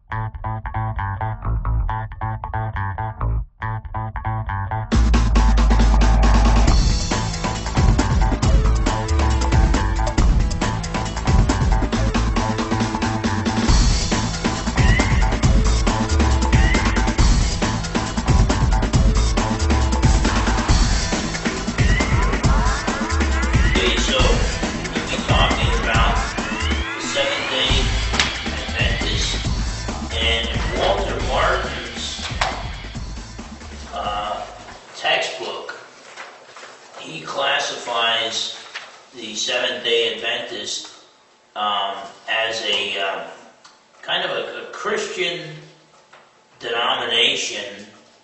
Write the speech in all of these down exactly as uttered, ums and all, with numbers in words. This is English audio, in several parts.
The Seventh-day Adventist um, as a um, kind of a, a Christian denomination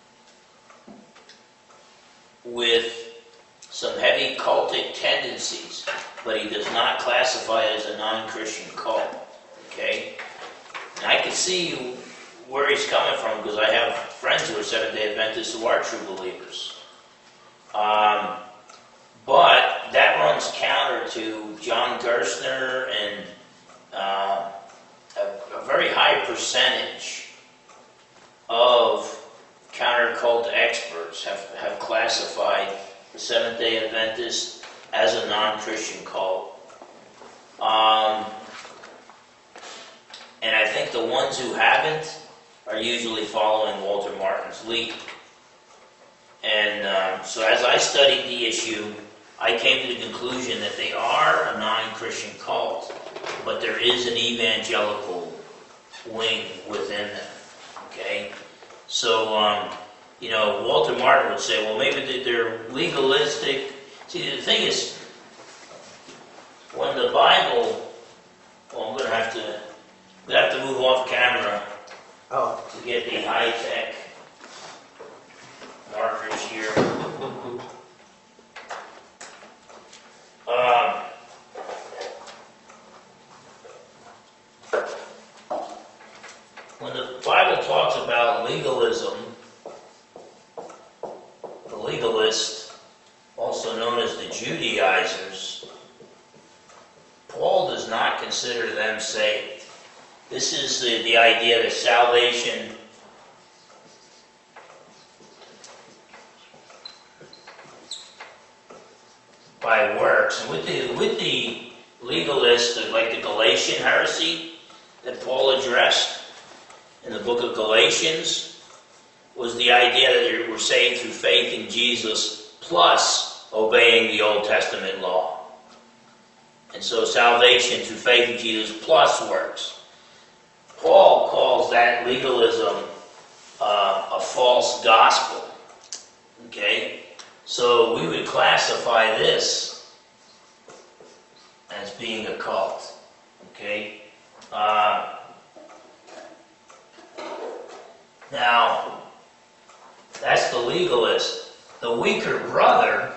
with some heavy cultic tendencies, but he does not classify it as a non-Christian cult. Okay, and I can see where he's coming from because I have friends who are Seventh-day Adventists who are true believers. Um, But that runs counter to John Gerstner and uh, a, a very high percentage of counter-cult experts have, have classified the Seventh-day Adventist as a non-Christian cult. Um, and I think the ones who haven't are usually following Walter Martin's lead. And um, so as I studied the issue, I came to the conclusion that they are a non-Christian cult, but there is an evangelical wing within them. Okay? So, um, you know, Walter Martin would say, well, maybe they're legalistic. See, the thing is, when the Bible, well, I'm going to have to, I'm going to have to move off camera oh. to get the high-tech markers here. Um, when the Bible talks about legalism, the legalists, also known as the Judaizers, Paul does not consider them saved. This is the, the idea that salvation by works. And with the with the legalists, like the Galatian heresy that Paul addressed in the book of Galatians, was the idea that we're saved through faith in Jesus plus obeying the Old Testament law. And so salvation through faith in Jesus plus works. Paul calls that legalism uh, a false gospel. Okay? So we would classify this as being a cult. Okay? Uh, now, that's the legalist. The weaker brother,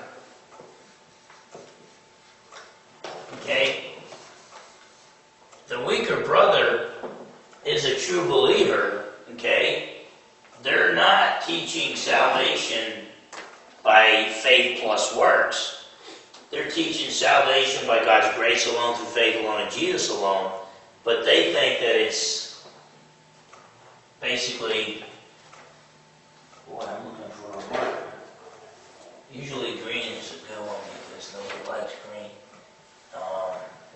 okay? The weaker brother is a true believer, okay? They're not teaching salvation by faith plus works. They're teaching salvation by God's grace alone, through faith alone, in Jesus alone. But they think that it's basically, boy, I'm looking for a marker. Usually green is a good one because nobody likes green. Um,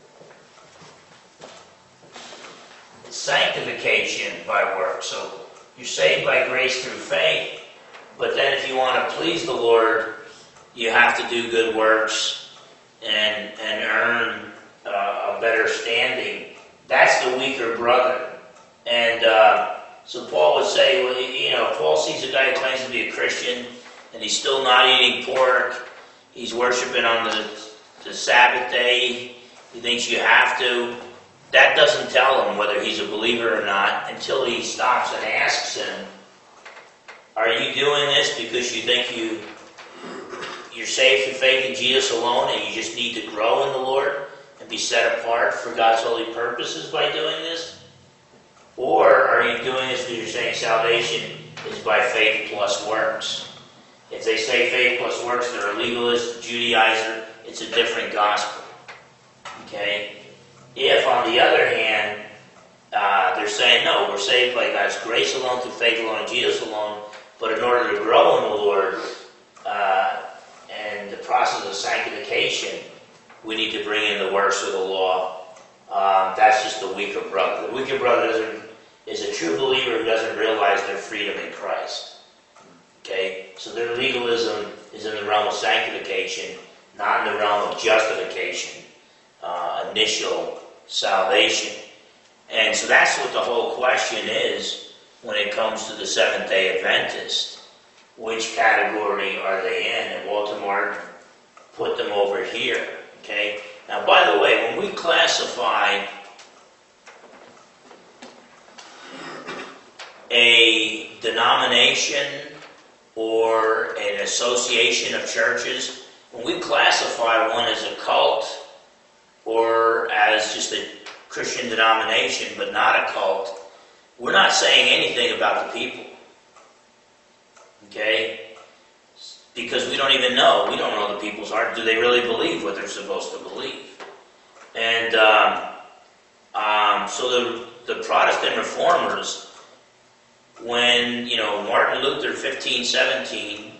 it's sanctification by works. So you're saved by grace through faith. But then if you want to please the Lord, you have to do good works and and earn uh, a better standing. That's the weaker brother. And uh, so Paul would say, well, you know, Paul sees a guy who claims to be a Christian and he's still not eating pork. He's worshiping on the, the Sabbath day. He thinks you have to. That doesn't tell him whether he's a believer or not until he stops and asks him, are you doing this because you think you, you're saved through faith in Jesus alone and you just need to grow in the Lord and be set apart for God's holy purposes by doing this? Or are you doing this because you're saying salvation is by faith plus works? If they say faith plus works, they're a legalist, Judaizer. It's a different gospel. Okay? If, on the other hand, uh, they're saying, no, we're saved by God's grace alone, through faith alone, in Jesus alone. But in order to grow in the Lord, uh, and the process of sanctification, we need to bring in the works of the law. Um, that's just the weaker brother. The weaker brother doesn't, is a true believer who doesn't realize their freedom in Christ. Okay? So their legalism is in the realm of sanctification, not in the realm of justification, uh, initial salvation. And so that's what the whole question is when it comes to the Seventh-day Adventist. Which category are they in? And Walter Martin put them over here. Okay? Now, by the way, when we classify a denomination or an association of churches, when we classify one as a cult or as just a Christian denomination but not a cult, we're not saying anything about the people. Okay? Because we don't even know. We don't know the people's heart. Do they really believe what they're supposed to believe? And um, um, so the, the Protestant reformers, when, you know, Martin Luther, fifteen seventeen,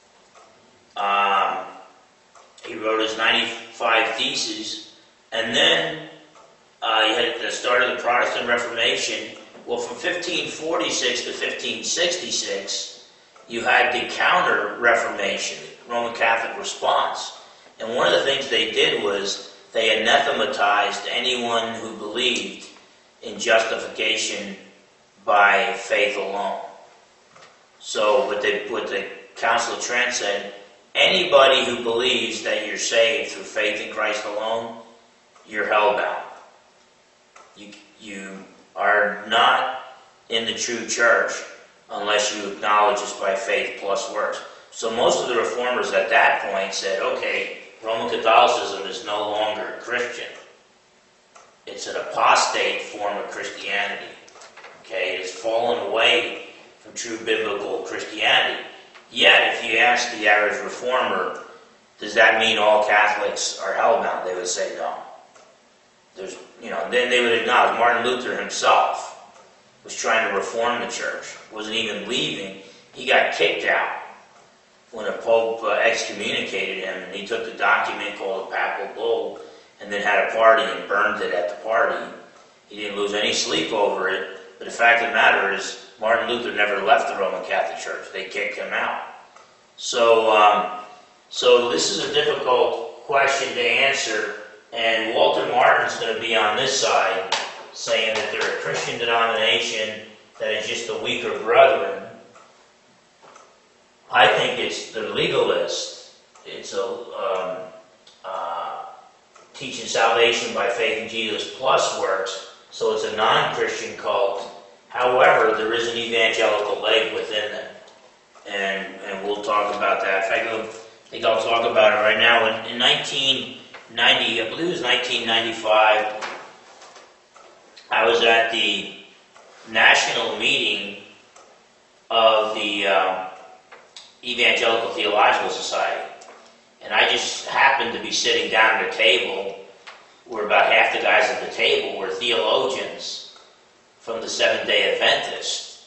um, he wrote his ninety-five Theses, and then uh, he had the start of the Protestant Reformation. Well, from fifteen forty-six to fifteen sixty-six, you had the Counter-Reformation, Roman Catholic response. And one of the things they did was they anathematized anyone who believed in justification by faith alone. So what, they, what the Council of Trent said, anybody who believes that you're saved through faith in Christ alone, you're hellbound. You, you are not in the true church unless you acknowledge it's by faith plus works. So most of the reformers at that point said, okay, Roman Catholicism is no longer Christian. It's an apostate form of Christianity. Okay, it's fallen away from true biblical Christianity. Yet, if you ask the average reformer, does that mean all Catholics are hellbound? They would say no. There's, you know, then they would acknowledge Martin Luther himself was trying to reform the church, wasn't even leaving. He got kicked out when a pope uh, excommunicated him, and he took the document called the Papal Bull and then had a party and burned it at the party. He didn't lose any sleep over it, but the fact of the matter is Martin Luther never left the Roman Catholic Church. They kicked him out. So, um, so this is a difficult question to answer, and Walter Martin's going to be on this side, saying that they're a Christian denomination that is just the weaker brethren. I think it's the legalist. It's a um, uh, teaching salvation by faith in Jesus plus works, so it's a non-Christian cult. However, there is an evangelical leg within them, and and we'll talk about that. In fact, I think I'll talk about it right now. In, in nineteen ninety, I believe it was nineteen ninety-five, I was at the national meeting of the uh, Evangelical Theological Society, and I just happened to be sitting down at a table where about half the guys at the table were theologians from the Seventh-day Adventists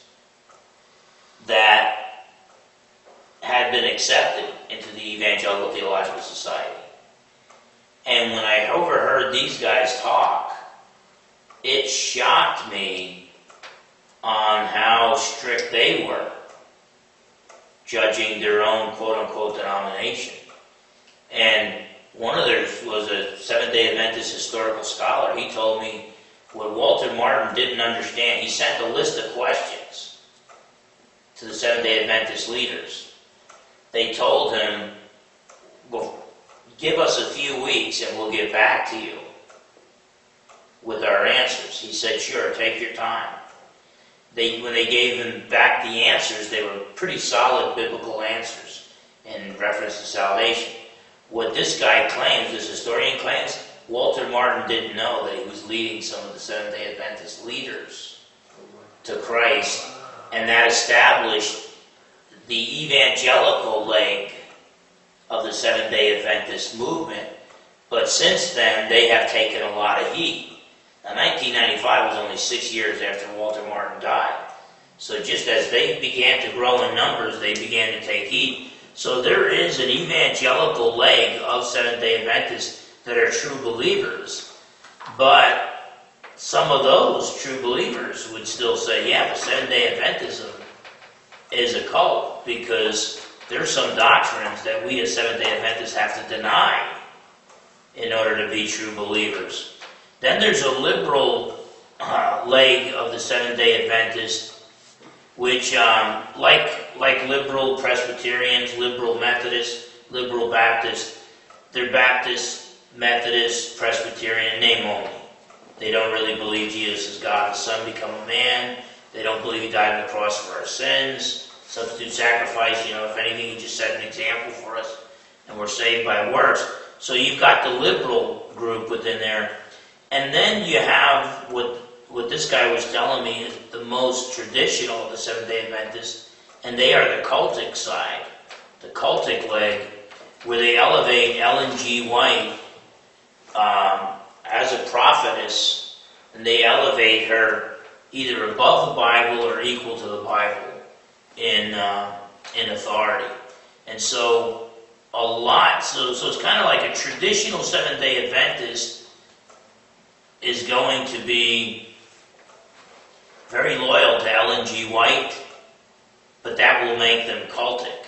that had been accepted into the Evangelical Theological Society. And when I overheard these guys talk, it shocked me on how strict they were judging their own quote-unquote denomination. And one of theirs was a Seventh-day Adventist historical scholar. He told me what Walter Martin didn't understand. He sent a list of questions to the Seventh-day Adventist leaders. They told him, well, give us a few weeks and we'll get back to you with our answers. He said, sure, take your time. They, when they gave him back the answers, they were pretty solid biblical answers in reference to salvation. What this guy claims, this historian claims, Walter Martin didn't know that he was leading some of the Seventh-day Adventist leaders to Christ, and that established the evangelical leg of the Seventh-day Adventist movement. But since then, they have taken a lot of heat. Now, nineteen ninety-five was only six years after Walter Martin died. So just as they began to grow in numbers, they began to take heed. So there is an evangelical leg of Seventh-day Adventists that are true believers. But some of those true believers would still say, yeah, but Seventh-day Adventism is a cult, because there's some doctrines that we as Seventh-day Adventists have to deny in order to be true believers. Then there's a liberal uh, leg of the Seventh-day Adventist, which, um, like like liberal Presbyterians, liberal Methodists, liberal Baptists, they're Baptist, Methodist, Presbyterian, name only. They don't really believe Jesus is God the Son become a man. They don't believe he died on the cross for our sins. Substitute sacrifice, you know, if anything, he just set an example for us, and we're saved by works. So you've got the liberal group within there. And then you have what what this guy was telling me is the most traditional of the Seventh-day Adventists, and they are the cultic side, the cultic leg, where they elevate Ellen G. White um, as a prophetess, and they elevate her either above the Bible or equal to the Bible in uh, in authority. And so a lot, so, so it's kind of like a traditional Seventh-day Adventist is going to be very loyal to Ellen G. White, but that will make them cultic.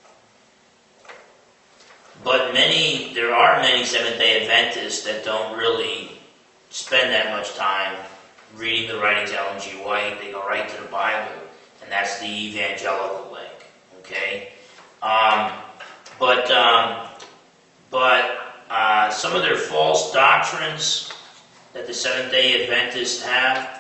But many, there are many Seventh-day Adventists that don't really spend that much time reading the writings of Ellen G. White. They go right to the Bible, and that's the evangelical leg. Okay, um, but um, but uh, some of their false doctrines that the Seventh-day Adventists have.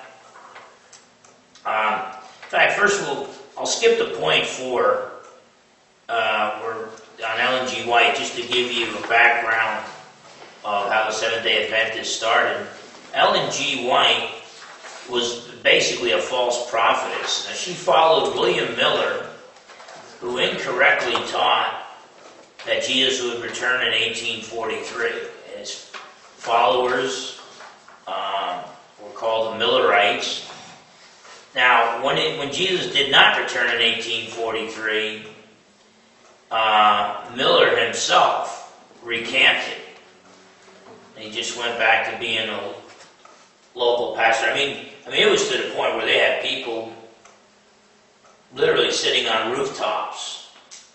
Um, in fact, first of all, I'll skip to point four, uh, or on Ellen G. White, just to give you a background of how the Seventh-day Adventists started. Ellen G. White was basically a false prophetess. Now, she followed William Miller, who incorrectly taught that Jesus would return in eighteen forty-three. His followers um, were called the Millerites. Now, when it, when Jesus did not return in eighteen forty-three, uh, Miller himself recanted. And he just went back to being a local pastor. I mean, I mean, it was to the point where they had people literally sitting on rooftops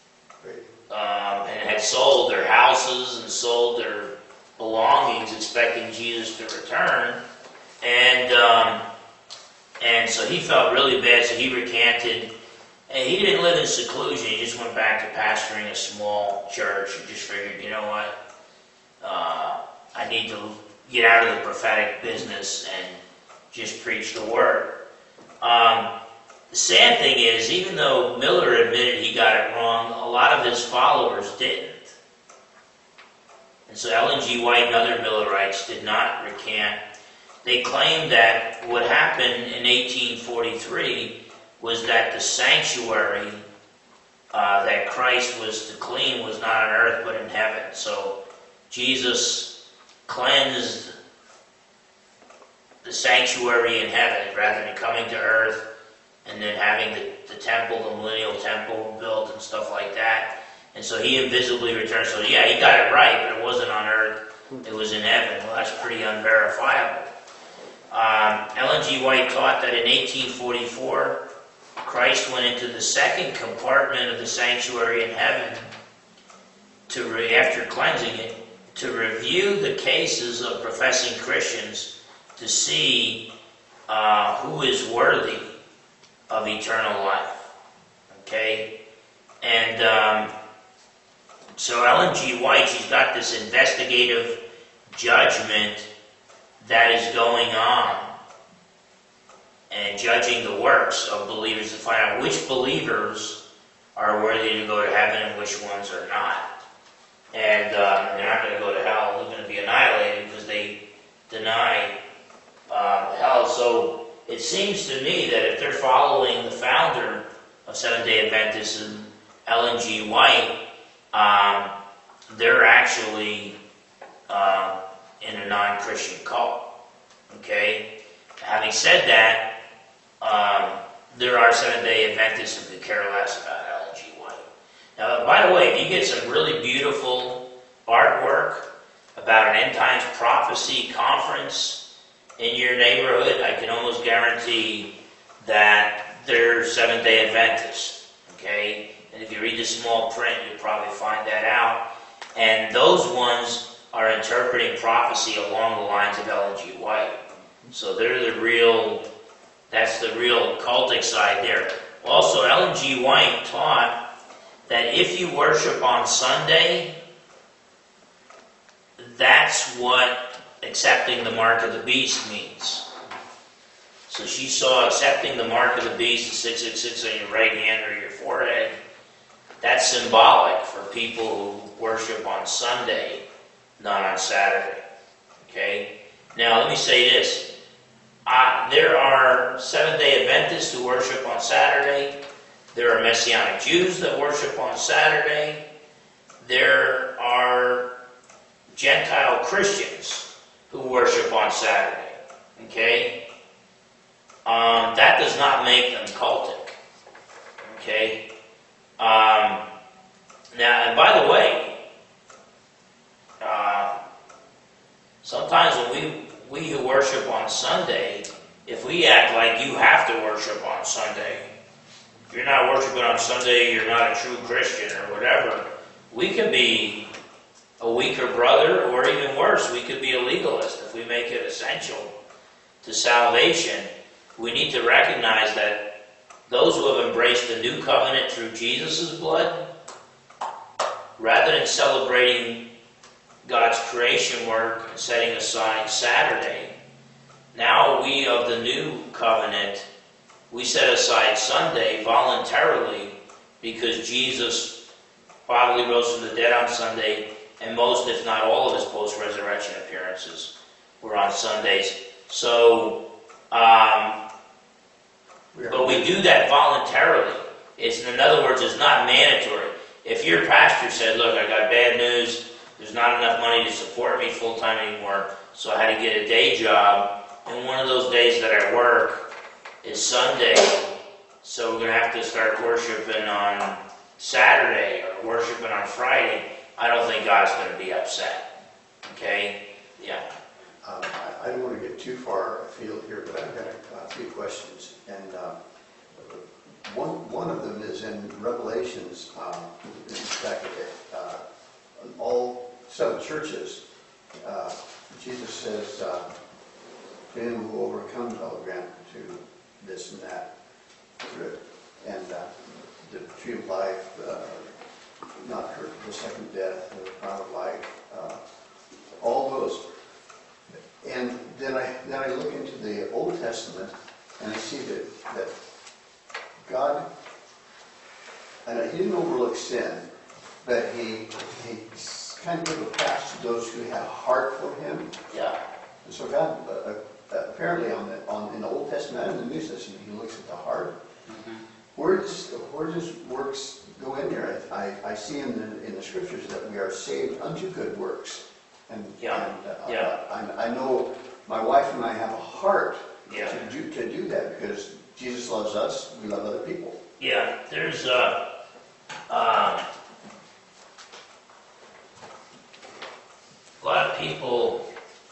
um, and had sold their houses and sold their belongings, expecting Jesus to return. And um, And so he felt really bad, so he recanted. And he didn't live in seclusion. He just went back to pastoring a small church. He just figured, you know what? Uh, I need to get out of the prophetic business and just preach the word. Um, the sad thing is, even though Miller admitted he got it wrong, a lot of his followers didn't. And so Ellen G. White and other Millerites did not recant. They claimed that what happened in eighteen forty-three was that the sanctuary uh, that Christ was to clean was not on earth but in heaven. So Jesus cleansed the sanctuary in heaven rather than coming to earth and then having the, the temple, the millennial temple built and stuff like that. And so he invisibly returned. So yeah, he got it right, but it wasn't on earth. It was in heaven. Well, that's pretty unverifiable. Um, Ellen G. White taught that in eighteen forty-four, Christ went into the second compartment of the sanctuary in heaven to re- after cleansing it, to review the cases of professing Christians to see uh, who is worthy of eternal life. Okay? And um, so Ellen G. White, she's got this investigative judgment that is going on and judging the works of believers to find out which believers are worthy to go to heaven and which ones are not. And uh, they're not going to go to hell. They're going to be annihilated because they deny uh, hell. So it seems to me that if they're following the founder of Seventh-day Adventism, Ellen G. White, um, they're actually uh, in a non-Christian cult. Okay? Having said that, um, there are Seventh-day Adventists who could care less about Ellen G. White. Now, by the way, if you get some really beautiful artwork about an end times prophecy conference in your neighborhood, I can almost guarantee that they're Seventh-day Adventists. Okay? And if you read the small print, you'll probably find that out. And those ones are interpreting prophecy along the lines of Ellen G. White. So they're the real, that's the real cultic side there. Also, Ellen G. White taught that if you worship on Sunday, that's what accepting the mark of the beast means. So she saw accepting the mark of the beast, the six six six on your right hand or your forehead, that's symbolic for people who worship on Sunday, not on Saturday. Okay? Now, let me say this. Uh, there are Seventh-day Adventists who worship on Saturday. There are Messianic Jews that worship on Saturday. There are Gentile Christians who worship on Saturday. Okay? Um, that does not make them cultic. Okay? Um, now, and by the way, uh, sometimes when we we who worship on Sunday, if we act like you have to worship on Sunday, if you're not worshiping on Sunday, you're not a true Christian or whatever, we could be a weaker brother, or even worse, we could be a legalist if we make it essential to salvation. We need to recognize that those who have embraced the new covenant through Jesus' blood, rather than celebrating God's creation work and setting aside Saturday, now we of the new covenant, we set aside Sunday voluntarily because Jesus bodily rose from the dead on Sunday, and most, if not all, of his post-resurrection appearances were on Sundays. So, um, but we do that voluntarily. It's, in other words, it's not mandatory. If your pastor said, look, I got bad news, there's not enough money to support me full-time anymore, so I had to get a day job, and one of those days that I work is Sunday, so we're going to have to start worshiping on Saturday or worshiping on Friday, I don't think God's going to be upset. Okay? Yeah. Um, I, I don't want to get too far afield here, but I've got a, a few questions. And uh, one one of them is in Revelations. Um, in fact, uh, all seven churches, uh, Jesus says, uh, to him who overcomes, I'll grant to this and that. And uh, the tree of life, uh, not hurt, the second death, the crown of life, uh, all those. And then I then I look into the Old Testament and I see that that God, and he didn't overlook sin, but he he kind of gave a pass to those who had a heart for him. Yeah. And so God, uh, uh, apparently on the on in the Old Testament and the New Testament, he looks at the heart. Mm-hmm. Where does where does works go in there? I, I see in the in the scriptures that we are saved unto good works, and, yeah. and uh, yeah. I, I know my wife and I have a heart yeah. to do to do that because Jesus loves us. We love other people. Yeah, there's uh, uh, a lot of people.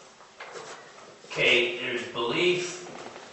Okay, there's belief,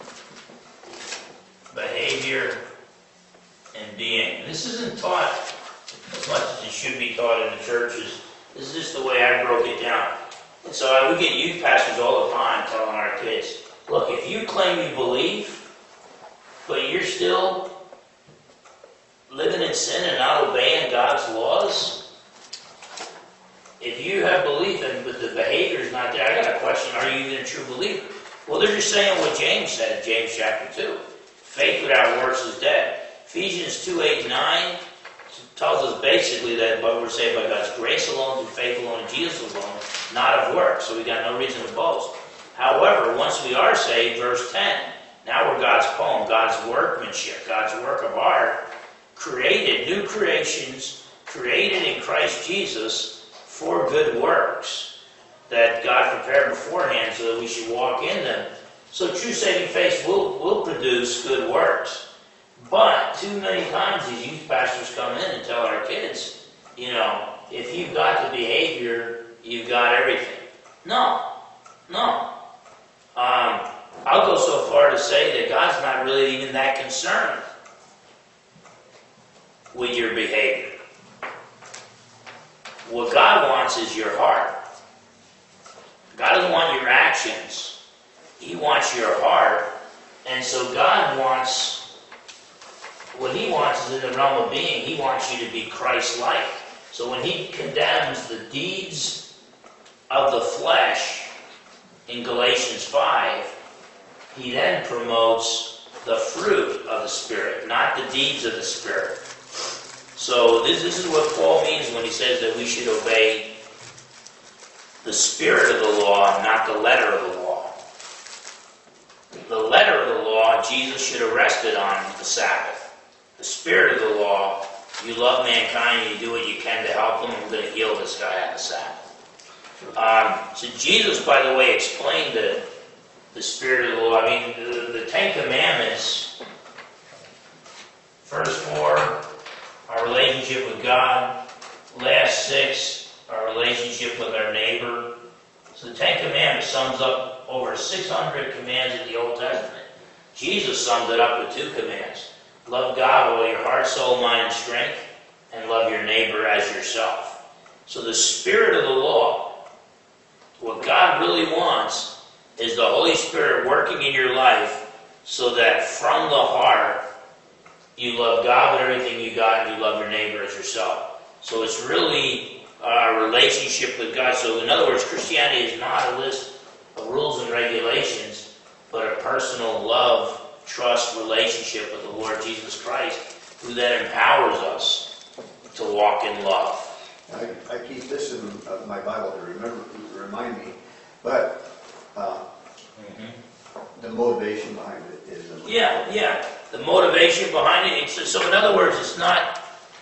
behavior, and being. This isn't taught as much as it should be taught in the churches. This is just the way I broke it down. And so I, we get youth pastors all the time telling our kids, look, if you claim you believe, but you're still living in sin and not obeying God's laws, if you have belief and but the behavior is not there, I got a question, are you even a true believer? Well, they're just saying what James said in James chapter two. Faith without works is dead. Ephesians two, eight, nine tells us basically that but we're saved by God's grace alone, through faith alone, in Jesus alone, not of works. So we got no reason to boast. However, once we are saved, verse ten, now we're God's poem, God's workmanship, God's work of art, created, new creations, created in Christ Jesus for good works that God prepared beforehand so that we should walk in them. So true saving faith will, will produce good works. But too many times these youth pastors come in and tell our kids, you know, if you've got the behavior, you've got everything. No, no. Um, I'll go so far to say that God's not really even that concerned with your behavior. What God wants is your heart. God doesn't want your actions. He wants your heart. And so God wants, what He wants is in the realm of being. He wants you to be Christ-like. So when He condemns the deeds of the flesh in Galatians five, He then promotes the fruit of the Spirit, not the deeds of the Spirit. So this, this is what Paul means when he says that we should obey the spirit of the law, not the letter of the law. The letter of the law, Jesus should have rested on the Sabbath. The spirit of the law, you love mankind and you do what you can to help them. I'm going to heal this guy on the Sabbath. Um, so Jesus, by the way, explained the, the spirit of the law. I mean, the, the Ten Commandments, first four, our relationship with God. Last six, our relationship with our neighbor. So the Ten Commandments sums up over six hundred commands in the Old Testament. Jesus summed it up with two commands. Love God with all your heart, soul, mind, and strength, and love your neighbor as yourself. So the spirit of the law, what God really wants is the Holy Spirit working in your life so that from the heart, you love God with everything you got, and you love your neighbor as yourself. So it's really a relationship with God. So in other words, Christianity is not a list of rules and regulations, but a personal love, trust relationship with the Lord Jesus Christ, who then empowers us to walk in love. I, I keep this in uh, my Bible to remember, to remind me, but uh, mm-hmm. the motivation behind it is... A yeah, yeah. The motivation behind it. It's, so in other words, it's not...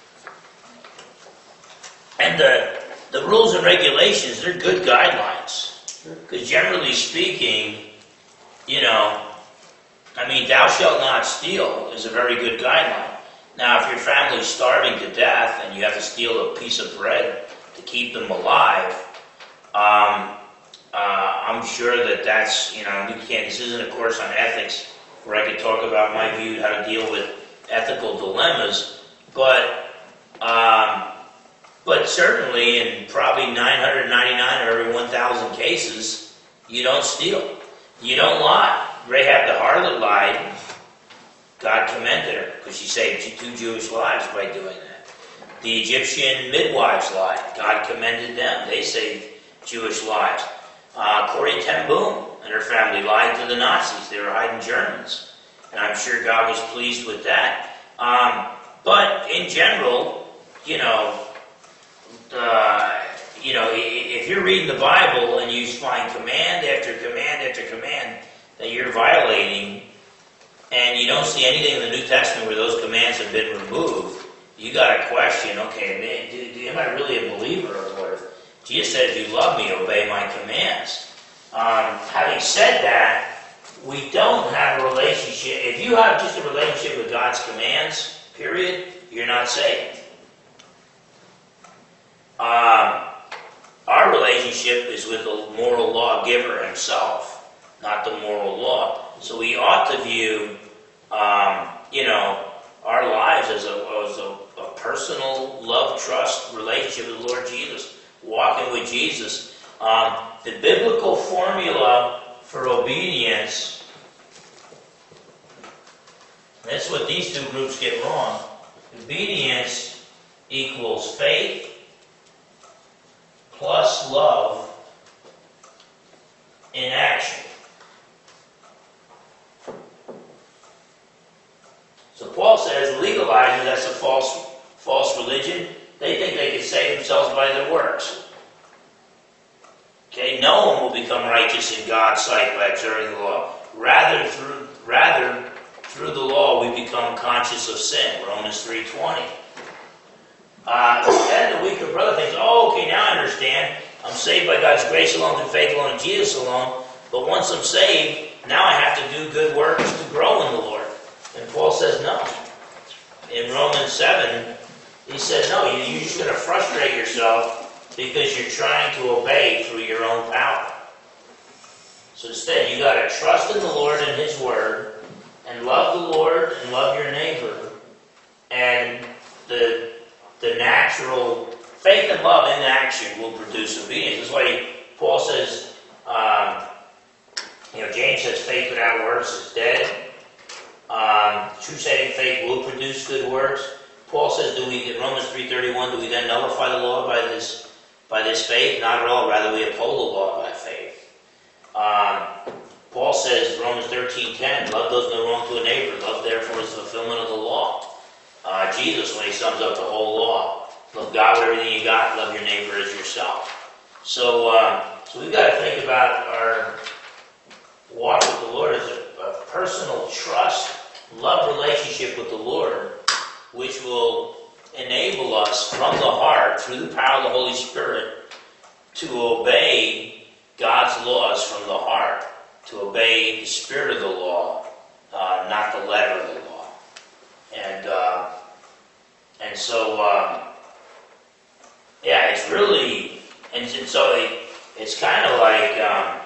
And the, the rules and regulations, they're good guidelines. Because generally speaking, you know, I mean, thou shalt not steal is a very good guideline. Now, if your family's starving to death and you have to steal a piece of bread to keep them alive, um, uh, I'm sure that that's, you know, we can't, this isn't a course on ethics where I could talk about my view, how to deal with ethical dilemmas, but um, but certainly in probably nine hundred ninety-nine or every one thousand cases, you don't steal. You don't lie. Rahab the harlot lied. God commended her because she saved two Jewish lives by doing that. The Egyptian midwives lied. God commended them. They saved Jewish lives. Uh, Corrie ten Boom and her family lied to the Nazis. They were hiding Germans. And I'm sure God was pleased with that. Um, but in general, you know, uh, you know, if you're reading the Bible and you find command after command after command that you're violating, and you don't see anything in the New Testament where those commands have been removed, you got to question, okay, man, do, do, am I really a believer or what? Jesus said, if you love me, obey my commands. Um, having said that, we don't have a relationship. If you have just a relationship with God's commands, period, you're not saved. Um, our relationship is with the moral lawgiver himself, not the moral law. So we ought to view, um, you know, our lives as a, as a, a personal love, trust relationship with the Lord Jesus, walking with Jesus. Um, the biblical formula for obedience, that's what these two groups get wrong. Obedience equals faith plus love in action. So Paul says legalizing, that's a false false religion. They think they can save themselves by their works. Okay, no one will become righteous in God's sight by observing the law. Rather through rather through the law we become conscious of sin. Romans three twenty. Uh, then the weaker brother thinks, oh, okay, now I understand. I'm saved by God's grace alone, through faith alone, in Jesus alone. But once I'm saved, now I have to do good works to grow in the Lord. And Paul says no. In Romans seven, he says no, you're just going to frustrate yourself because you're trying to obey through your own power. So instead, you got to trust in the Lord and His Word, and love the Lord and love your neighbor. And the the natural faith and love in action will produce obedience. That's why Paul says, um, you know, James says faith without works is dead. Um, true saving faith will produce good works. Paul says, do we, in Romans three thirty-one, do we then nullify the law by this by this faith? Not at all. Rather, we uphold the law by faith. Um, Paul says, Romans thirteen ten, love does no wrong to a neighbor. Love, therefore, is the fulfillment of the law. Uh, Jesus, when he sums up the whole law, love God with everything you got, love your neighbor as yourself. So, uh, so we've got to think about our walk with the Lord as a, a personal trust, love relationship with the Lord, which will enable us from the heart, through the power of the Holy Spirit, to obey God's laws from the heart, to obey the spirit of the law, uh, not the letter of the law. And uh, and so, uh, yeah, it's really, and, and so it, it's kind of like, um,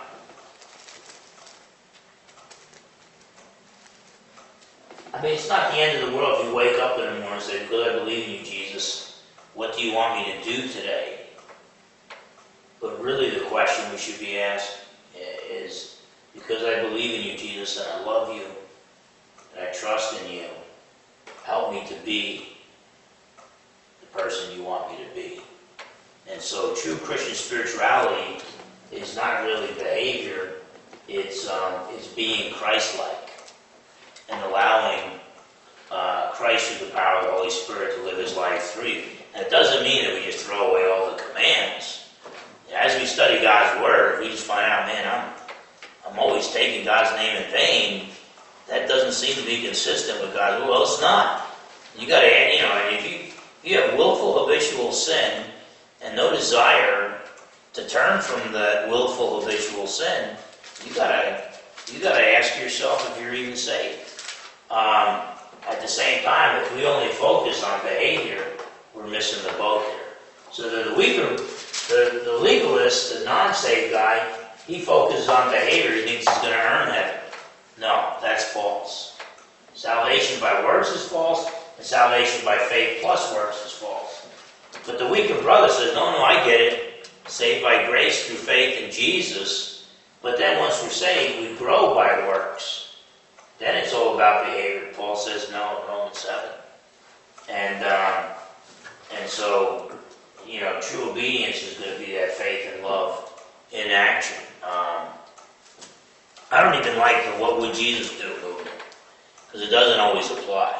I mean, it's not the end of the world if you wake up in the morning and say, good, I believe in you, Jesus. What do you want me to do today? But really the question we should be asked is, because I believe in you, Jesus, and I love you, and I trust in you, help me to be the person you want me to be. And so true Christian spirituality is not really behavior, it's, um, it's being Christ-like and allowing uh, Christ through the power of the Holy Spirit to live His life through you. And it doesn't mean that we just throw away all the commands. As we study God's Word, we just find out, man, I'm, I'm always taking God's name in vain. That doesn't seem to be consistent with God's will. Well, it's not. You got to, you know, if you, if you have willful habitual sin and no desire to turn from that willful habitual sin, you got to, you got to ask yourself if you're even saved. Um, at the same time, if we only focus on behavior, we're missing the boat here. So the weaker, the, the legalist, the non-saved guy, he focuses on behavior. He thinks he's going to earn heaven. No, that's false. Salvation by works is false, and salvation by faith plus works is false. But the weaker brother says, no, no, I get it. Saved by grace through faith in Jesus. But then once we're saved, we grow by works. Then it's all about behavior. Paul says no in Romans seven. And, um, and so, you know, true obedience is going to be that faith and love in action. Um, I don't even like the what would Jesus do movement, because it doesn't always apply.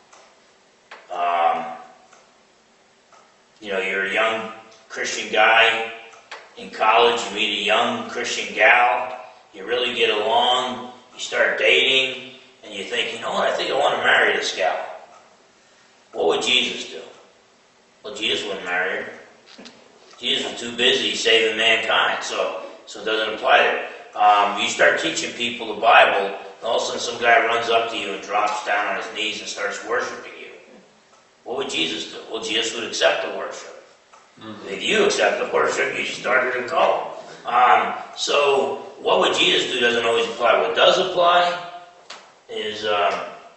Um, you know, you're a young Christian guy in college, you meet a young Christian gal, you really get along, you start dating, and you think, you know what, I think I want to marry this gal. What would Jesus do? Well, Jesus wouldn't marry her. Jesus was too busy saving mankind, so, so it doesn't apply there. Um, you start teaching people the Bible, and all of a sudden some guy runs up to you and drops down on his knees and starts worshiping you. What would Jesus do? Well, Jesus would accept the worship. Mm-hmm. If you accept the worship, you started to go. Um, so what would Jesus do doesn't always apply. What does apply is um,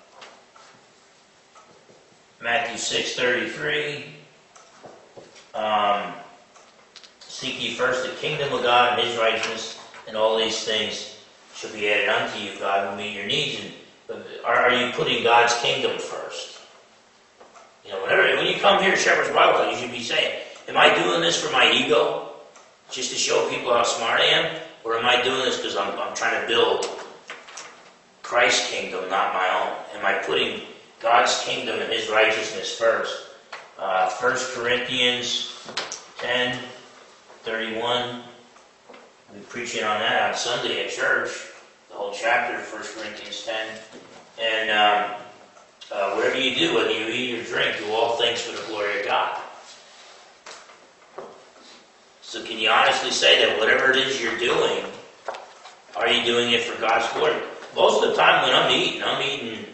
Matthew six thirty-three. Um, Seek ye first the kingdom of God and His righteousness, and all these things shall be added unto you. God will meet your needs. And are, are you putting God's kingdom first? You know, whenever when you come here to Shepherd's Bible Club, you should be saying, am I doing this for my ego? Just to show people how smart I am? Or am I doing this because I'm, I'm trying to build Christ's kingdom, not my own? Am I putting God's kingdom and His righteousness first? Uh, First Corinthians ten thirty-one. We preach it on that on Sunday at church. The whole chapter of First Corinthians ten. And um, uh, whatever you do, whether you eat or drink, do all things for the glory of God. So can you honestly say that whatever it is you're doing, are Are you doing it for God's glory? Most of the time when I'm eating, I'm eating,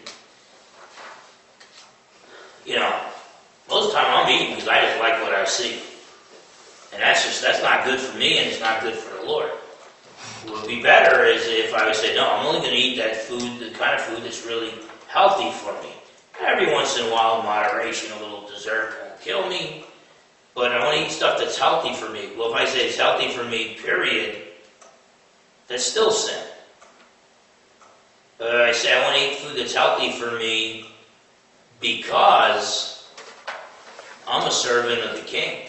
you know, most of the time I'm eating because I just like what I see. And that's just, that's not good for me, and it's not good for the Lord. What would be better is if I would say, no, I'm only going to eat that food, the kind of food that's really healthy for me. Every once in a while, in moderation, a little dessert won't kill me, but I want to eat stuff that's healthy for me. Well, if I say it's healthy for me, period, that's still sin. But I say I want to eat food that's healthy for me because I'm a servant of the King.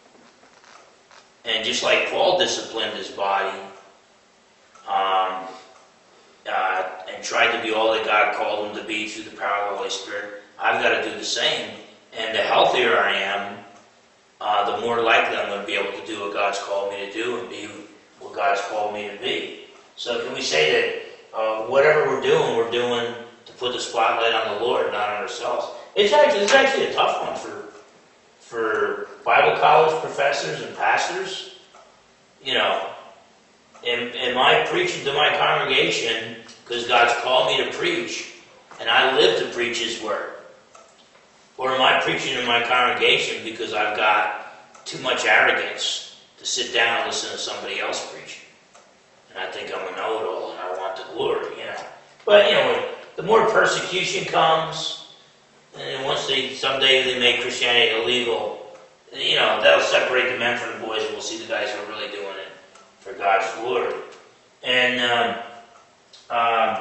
And just like Paul disciplined his body, um, uh, and tried to be all that God called him to be through the power of the Holy Spirit, I've got to do the same. And the healthier I am, uh, the more likely I'm going to be able to do what God's called me to do and be what God's called me to be. So can we say that uh, whatever we're doing, we're doing to put the spotlight on the Lord, not on ourselves? It's actually, it's actually a tough one for for Bible college professors and pastors. You know, am, am I preaching to my congregation because God's called me to preach and I live to preach His Word? Or am I preaching to my congregation because I've got too much arrogance to sit down and listen to somebody else preach? And I think I'm a know-it-all and I want the glory, you know. But, you know, the more persecution comes, and once they, someday they make Christianity illegal, you know, that'll separate the men from the boys, and we'll see the guys who are really doing it for God's glory. And um, um,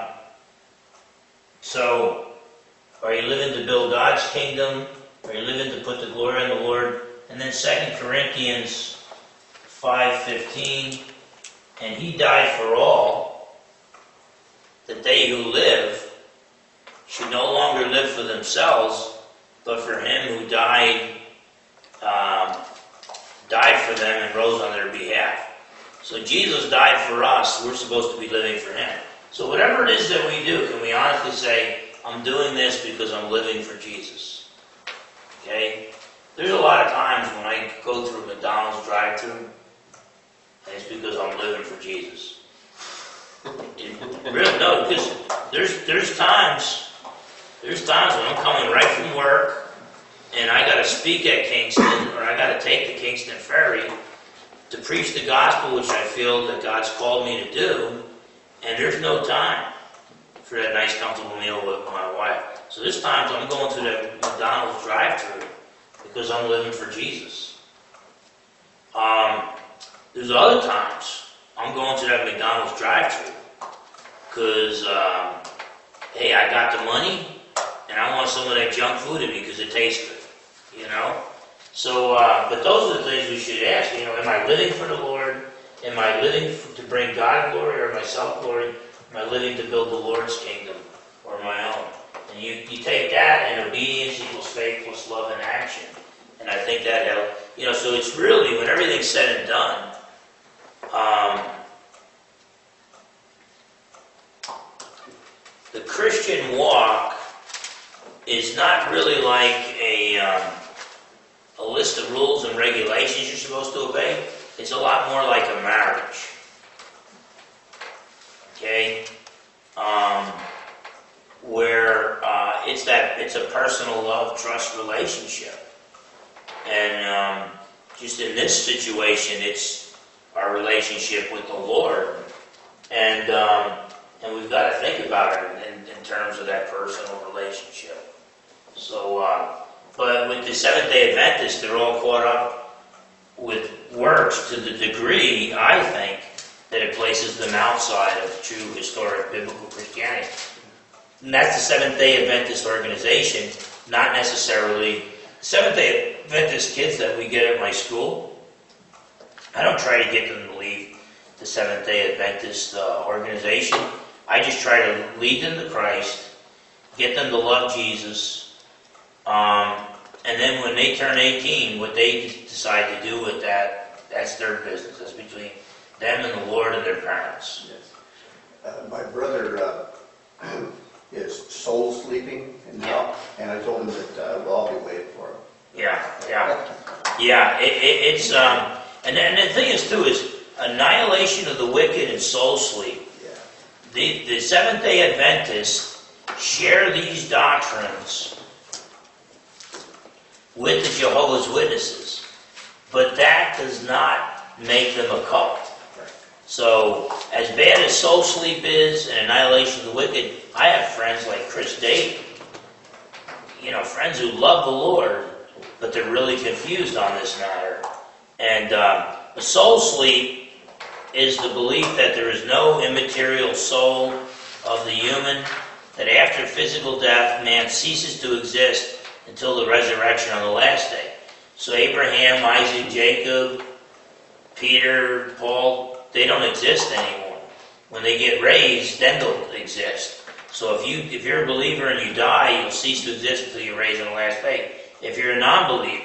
so, are you living to build God's kingdom? Are you living to put the glory on the Lord? And then Second Corinthians five fifteen, and He died for all, that they who live should no longer live for themselves, but for Him who died, um, died for them and rose on their behalf. So Jesus died for us. We're supposed to be living for Him. So whatever it is that we do, can we honestly say, I'm doing this because I'm living for Jesus? Okay? There's a lot of times when I go through a McDonald's drive-thru, and it's because I'm living for Jesus. Really, no, because there's there's times... There's times when I'm coming right from work and I got to speak at Kingston, or I got to take the Kingston Ferry to preach the gospel, which I feel that God's called me to do, and there's no time for that nice, comfortable meal with my wife. So there's times I'm going to the McDonald's drive-thru because I'm living for Jesus. Um, there's other times I'm going to that McDonald's drive-thru because, um, hey, I got the money, and I want some of that junk food in me because it tastes good, you know? So, uh, but those are the things we should ask, you know, am I living for the Lord? Am I living for, to bring God glory or myself glory? Am I living to build the Lord's kingdom or my own? And you, you take that, and obedience equals faith plus love and action. And I think that helps. You know, so it's really, when everything's said and done, um, the Christian walk is not really like a, um, a list of rules and regulations you're supposed to obey. It's a lot more like a marriage. Okay? Um, where uh, it's that it's a personal love, trust relationship. And um, just in this situation, it's our relationship with the Lord. And um, and we've got to think about it in, in terms of that personal relationship. So, uh, but with the Seventh-day Adventists, they're all caught up with works to the degree, I think, that it places them outside of true historic biblical Christianity. And that's the Seventh-day Adventist organization, not necessarily Seventh-day Adventist kids that we get at my school. I don't try to get them to leave the Seventh-day Adventist uh, organization. I just try to lead them to Christ, get them to love Jesus, um, and then when they turn eighteen, what they decide to do with that, that's their business. That's between them and the Lord and their parents. Yes. Uh, my brother uh, is soul sleeping now, Yeah. and I told him that uh, we'll all be waiting for him. Yeah, yeah, yeah. It, it, it's um, and and the thing is too is annihilation of the wicked and soul sleep. Yeah. the, the Seventh-day Adventists share these doctrines with the Jehovah's Witnesses, but that does not make them a cult. So, as bad as soul sleep is and annihilation of the wicked, I have friends like Chris Dayton, you know, friends who love the Lord, but they're really confused on this matter. And um, the soul sleep is the belief that there is no immaterial soul of the human, that after physical death, man ceases to exist until the resurrection on the last day. So Abraham, Isaac, Jacob, Peter, Paul, they don't exist anymore. When they get raised, then they'll exist. So if you if you're a believer and you die, you'll cease to exist until you're raised on the last day. If you're a non-believer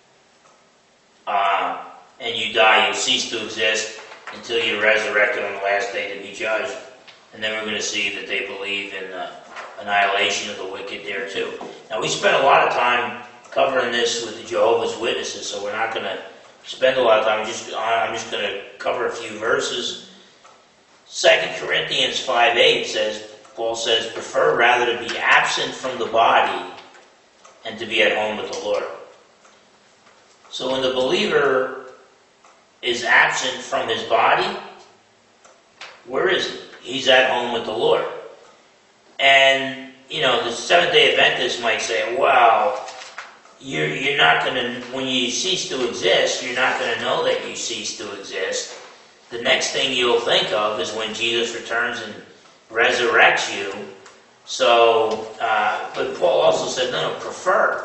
uh, and you die, you'll cease to exist until you're resurrected on the last day to be judged. And then we're going to see that they believe in the annihilation of the wicked there too. Now we spent a lot of time covering this with the Jehovah's Witnesses, so we're not going to spend a lot of time. I'm just, I'm just going to cover a few verses. Second Corinthians five eight says, Paul says, prefer rather to be absent from the body and to be at home with the Lord. So when the believer is absent from his body, where is he? He's at home with the Lord. And, you know, the Seventh-day Adventists might say, well, you're, you're not going to, when you cease to exist, you're not going to know that you cease to exist. The next thing you'll think of is when Jesus returns and resurrects you. So, uh, but Paul also said, no, no, prefer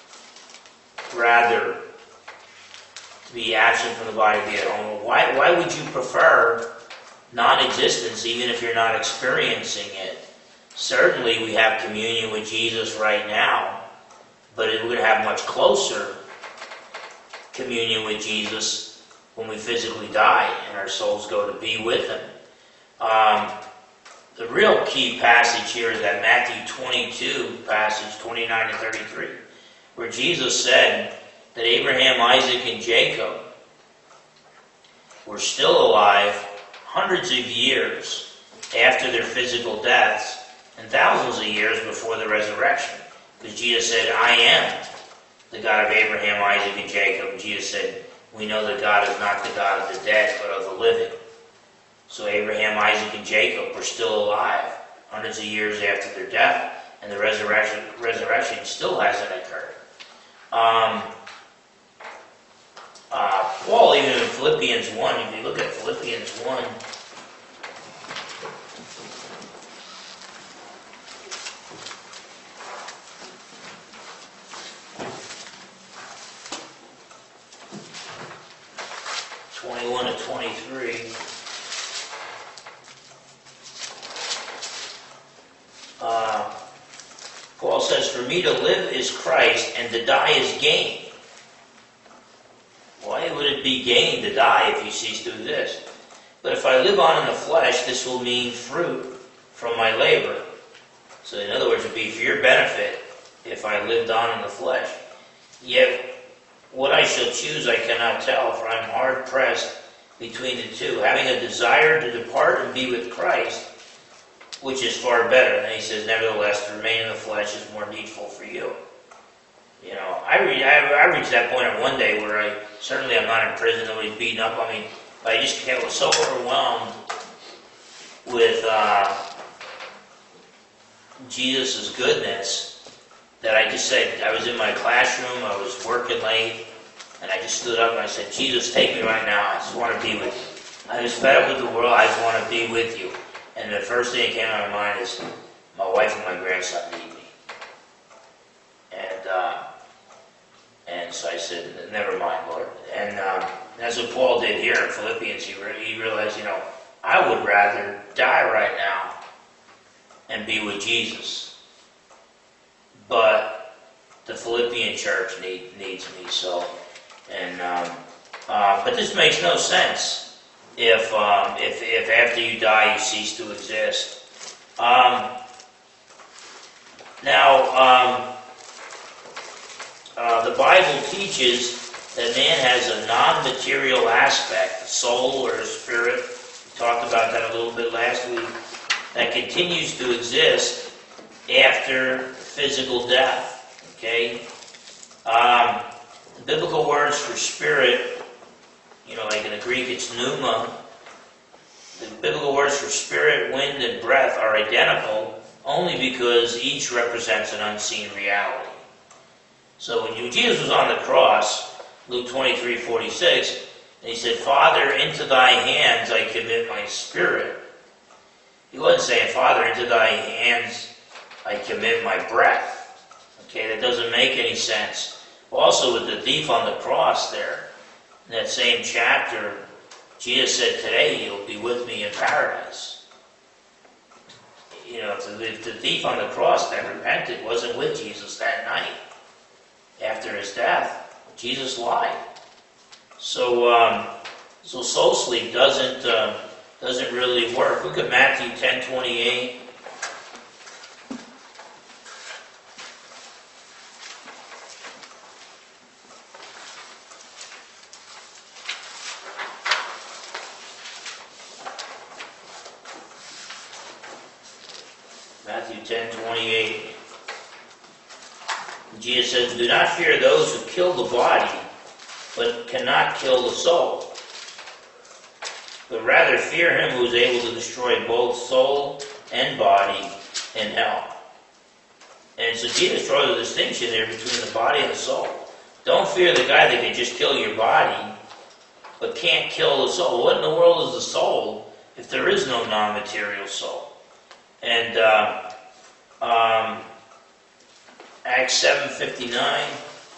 rather to be absent from the body, be at home. Why, why would you prefer non-existence even if you're not experiencing it? Certainly we have communion with Jesus right now, but we're going to have much closer communion with Jesus when we physically die and our souls go to be with Him. Um, the real key passage here is that Matthew twenty-two passage, twenty-nine to thirty-three, where Jesus said that Abraham, Isaac, and Jacob were still alive hundreds of years after their physical deaths and thousands of years before the resurrection. Because Jesus said, I am the God of Abraham, Isaac, and Jacob. And Jesus said, we know that God is not the God of the dead, but of the living. So Abraham, Isaac, and Jacob were still alive hundreds of years after their death, and the resurrection resurrection still hasn't occurred. Um, uh, Paul, even in Philippians one, if you look at Philippians one, twenty-one to twenty-three. Uh, Paul says, for me to live is Christ, and to die is gain. Why would it be gain to die if you cease to exist? But if I live on in the flesh, this will mean fruit from my labor. So in other words, it would be for your benefit if I lived on in the flesh. Yet what I shall choose I cannot tell, for I am hard pressed between the two, having a desire to depart and be with Christ, which is far better. And then he says, nevertheless, to remain in the flesh is more needful for you. You know, I, re- I, I reached that point in one day where I, certainly I'm not in prison, nobody's beating up on me, but I just I was so overwhelmed with uh, Jesus' goodness that I just said, I was in my classroom, I was working late, and I just stood up and I said, Jesus, take me right now, I just want to be with you. I was fed up with the world, I just want to be with you. And the first thing that came to my mind is, my wife and my grandson need me. And uh, and so I said, never mind, Lord. And um, that's what Paul did here in Philippians. He, re- he realized, you know, I would rather die right now and be with Jesus. But the Philippian church need, needs me, so. And um, uh, but this makes no sense if, um, if, if after you die you cease to exist. Um, now, um, Uh, the Bible teaches that man has a non-material aspect, a soul or a spirit. We talked about that a little bit last week. that continues to exist after physical death. Okay? Um, the biblical words for spirit, you know, like in the Greek it's pneuma. The biblical words for spirit, wind, and breath are identical only because each represents an unseen reality. So when you, Jesus was on the cross, Luke twenty-three forty-six, and he said, Father, into thy hands I commit my spirit. He wasn't saying, Father, into thy hands I commit my breath. Okay, that doesn't make any sense. Also with the thief on the cross there, in that same chapter, Jesus said, today you'll be with me in paradise. You know, the, the thief on the cross that repented wasn't with Jesus that night. After his death, Jesus lied. So, um, so soul sleep doesn't uh, doesn't really work. Look at Matthew ten twenty-eight. Matthew ten twenty-eight. Jesus says, do not fear those who kill the body, but cannot kill the soul. But rather fear him who is able to destroy both soul and body in hell. And so Jesus draws a distinction there between the body and the soul. Don't fear the guy that can just kill your body, but can't kill the soul. What in the world is the soul if there is no non-material soul? And uh, um, Acts seven fifty-nine.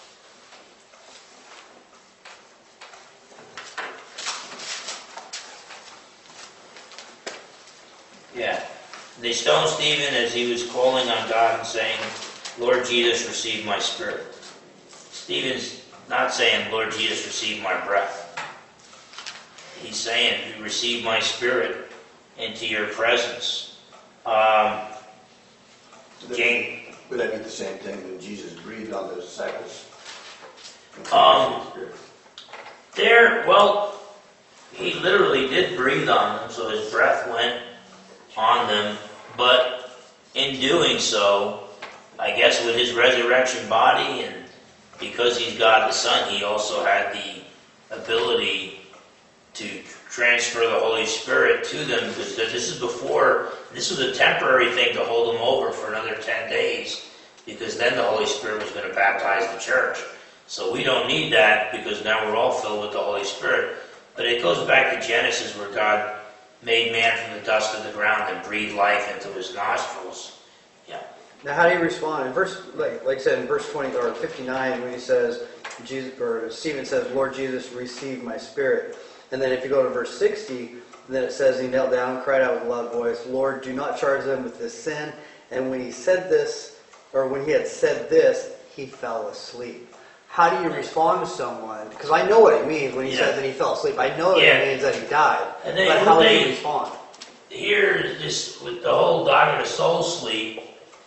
Yeah. They stoned Stephen as he was calling on God and saying, Lord Jesus, receive my spirit. Stephen's not saying, Lord Jesus, receive my breath. He's saying, receive my spirit into your presence. Um, James. Would that be the same thing when Jesus breathed on those disciples? Um, there, well, he literally did breathe on them, so his breath went on them. But in doing so, I guess with his resurrection body, and because he's God the Son, he also had the ability to transfer the Holy Spirit to them, because this is before, this was a temporary thing to hold them over for another ten days, because then the Holy Spirit was going to baptize the church. So we don't need that, because now we're all filled with the Holy Spirit. But it goes back to Genesis, where God made man from the dust of the ground and breathed life into his nostrils. Yeah. Now, how do you respond? In verse, like, like I said, in verse twenty or fifty-nine, when he says, Jesus, or Stephen says, Lord Jesus, receive my spirit. And then if you go to verse sixty, then it says, he knelt down and cried out with a loud voice, Lord, do not charge them with this sin. And when he said this, or when he had said this, he fell asleep. How do you respond to someone? Because I know what it means when he Yeah. says that he fell asleep. I know that Yeah. it means that he died. And then But how do they- you respond? Here, this with the whole doctrine of soul sleep,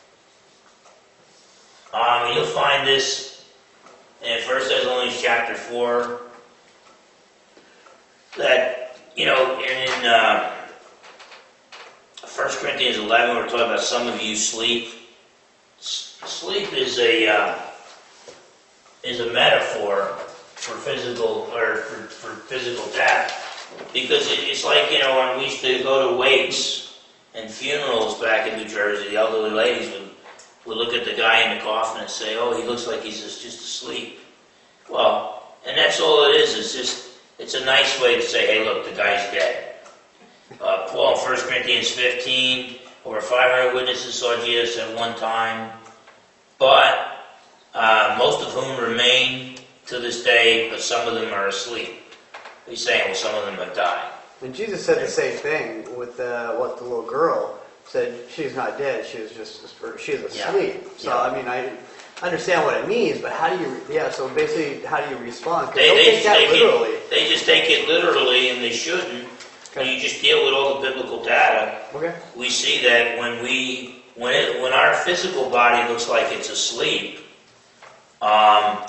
um, you'll find this in First Thessalonians chapter four. That, you know, in uh, First Corinthians eleven, we're talking about some of you sleep. S- sleep is a uh, is a metaphor for physical or for, for physical death. Because it, it's like, you know, when we used to go to wakes and funerals back in New Jersey, the elderly ladies would, would look at the guy in the coffin and say, oh, he looks like he's just, just asleep. Well, and that's all it is. It's just, it's a nice way to say, hey, look, the guy's dead. Uh, Paul in First Corinthians fifteen, over five hundred witnesses saw Jesus at one time, but uh, most of whom remain to this day, but some of them are asleep. He's saying, well, some of them have died. And Jesus said the same thing with uh, what the little girl said. She's not dead. She was just, or she's asleep. Yeah. So Yeah. I mean, I understand what it means, but how do you? Yeah. So basically, how do you respond? 'Cause They, don't they, take just that take literally. it, they just take it literally, and they shouldn't. Okay. You just deal with all the biblical data. Okay. We see that when we, when it, when our physical body looks like it's asleep, um,